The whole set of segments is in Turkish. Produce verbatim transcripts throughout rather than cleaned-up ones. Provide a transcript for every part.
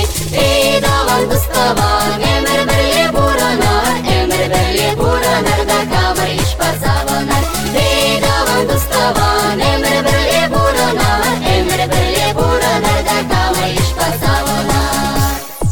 ey davan dustavan, emir birli buranar, emir birli buranar da kamar iş pasavanar. Ey davan dustavan, emir birli buranar, emir birli buranar da kamar iş pasavanar.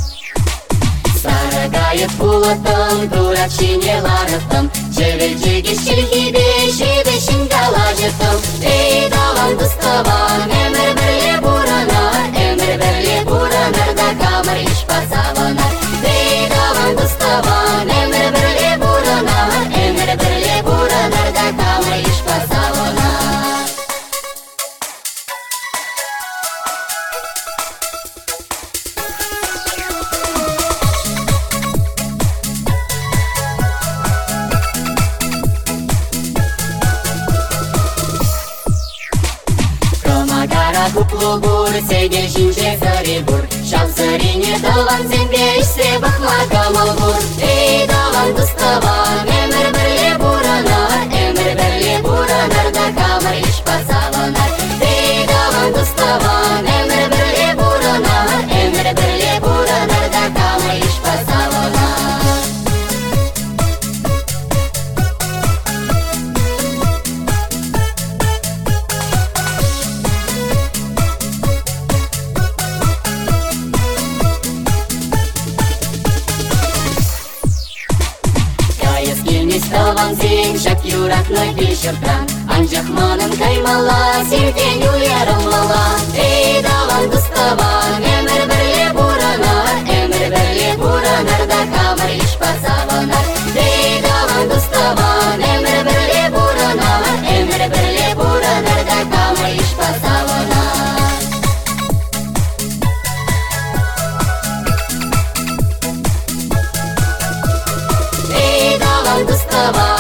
Sarı gayet bulatım, durak şinelarıtım, çevirci şilhide şide şingalajıtım. Ey davan dustavan, emir birli buranar, emir birli buranar da kamar iş pasavanar. Ey davan dustavan, emir birli buranar, emir birli buranar da kamar iş pasavanar. Кара куплу бур, сегел шинже сари бур, шав сарине даван земге ишсе бахма камал бур. Эй даван дуставан, эмир birli buranar, эмир birli buranar da kamar iş pasavanar. Эй даван дуставан, эмир birli buranar, эмир birli buranar da kamar iş pasavanar. Ставан зин, шак юрак ной бишертран, анжахманын каймала, сиртен уярымала. Эй даван дуставан, эмир birli buranar, эмир birli buranar da kamar iş pasavanar. Эй даван дуставан, эмир birli buranar, эмир birli buranar da kamar iş pasavanar. Эй даван дуставан,